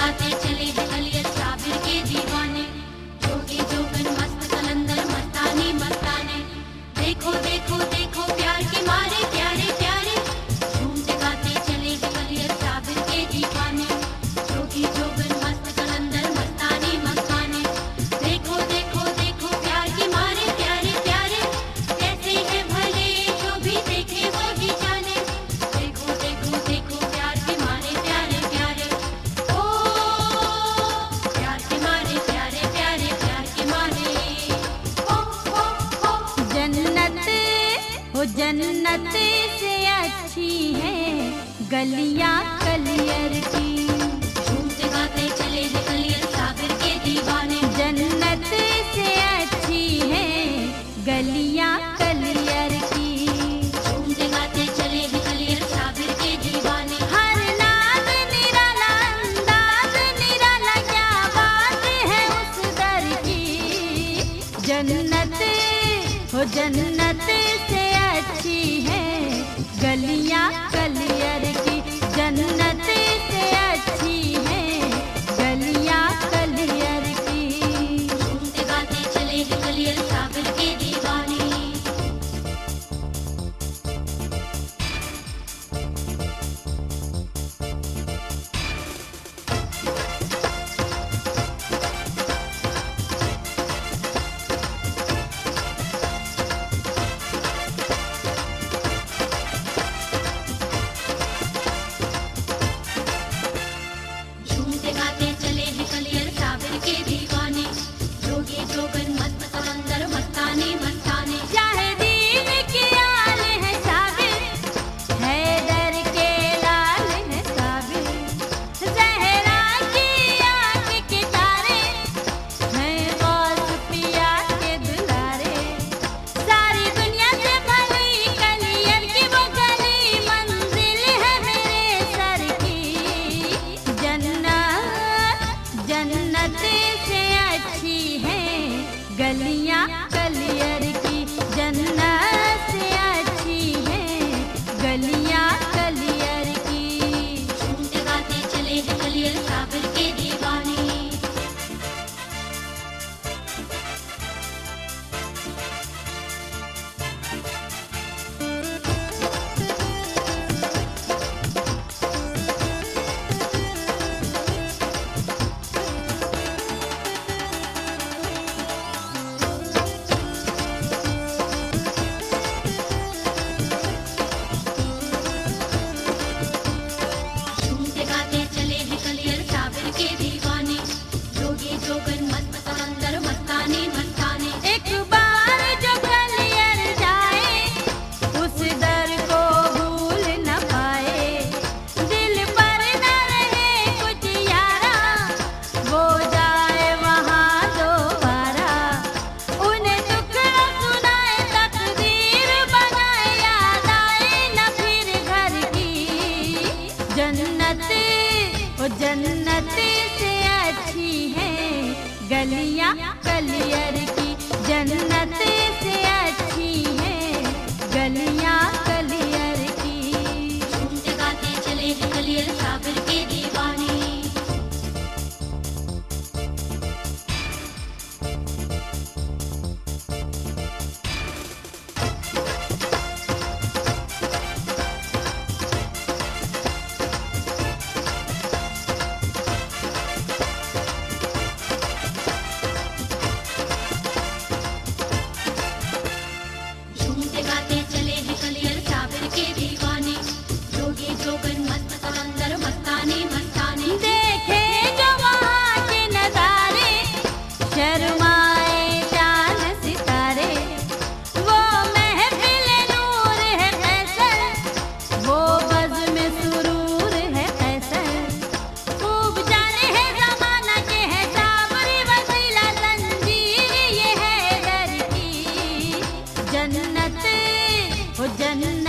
गाते चले हैं कलियर साबिर के दीवाने, जोगी जोगन मस्त कलंदर मस्तानी मस्ताने। देखो देखो देखो प्यार के मारे प्यारे प्यारे, झूमते गाते चले हैं कलियर साबिर के दीवाने, जोगी जोगन मस्त कलंदर मस्तानी मस्ताने। देखो देखो देखो प्यार के मारे प्यारे प्यारे, कैसे है भले जो भी देखे वो ही जाने। देखो देखो देखो प्यार के मारे प्यारे प्यारे, ओ प्यार के मारे प्यारे प्यारे, प्यार के मारे ओ जन्नत हो जन्नत से अच्छी है गलियां कलियर की, झूमते गाते चले हैं कलियर साबिर के दीवाने। जन्नत से अच्छी है गलियां कलियर की। झूमते गाते चले हैं कलियर साबिर के दीवाने। हर नाद निराला अंदाज निराला, क्या बात है उस दर की। जन्नत हो जन्नत से अच्छी है गलियां कलियर की, जन्नत से अच्छी है गलियां कलियर की। झूमते गाते चले हैं कलियर साबिर के दीवाने। झूमते गाते चले हैं कलियर साबिर के दीवाने, जोगी जोगन मस्त कलंदर मस्तानी मस्ताने। चाहे दीन की आल है साबिर, हैदर के लाल है साबिर, ज़हरा की आंख के तारे हैं गौस पिया के दुलारे। सारी दुनिया से भली कलियर की वो गली, मंजिल है मेरे सर की। जन्नत जन्नत से अच्छी है गलियां कलियर की, जन्नत से अच्छी है गलियां कलियर की। झूमते गाते चले हैं कलियर साबिर के दीवाने। झूमते गाते चले हैं कलियर साबिर के दीवाने, जोगी जोगन मस्त कलंदर मस्तानी मस्ताने। एक बार जो कलियर जाए उस दर को भूल न पाए, दिल पर न रहे कुछ यारा, वो जाए वहाँ दोबारा। उन्हें टुकड़ा सुनाए तकदीर बनाए, याद आए न फिर घर की। जन्नत ओ जन्नत से अच्छी है गलियां कलियर की, जन्नत से अच्छी है गलियां कलियर की। झूमते गाते चले हैं कलियर साबिर के दीवाने। झूमते गाते चले हैं कलियर साबिर के दीवाने, जोगी जोगन मस्त कलंदर मस्तानी मस्तानी। देखे जो वहाँ के नजारे, शर्माए चांद सितारे, वो महफिल नूर है फैसल, वो बज़्म में सुरूर है फैसल। खूब जाने है ज़माना के है साबरी वसीला, जंजीर ये है दर की। जन्नत हो जन्नत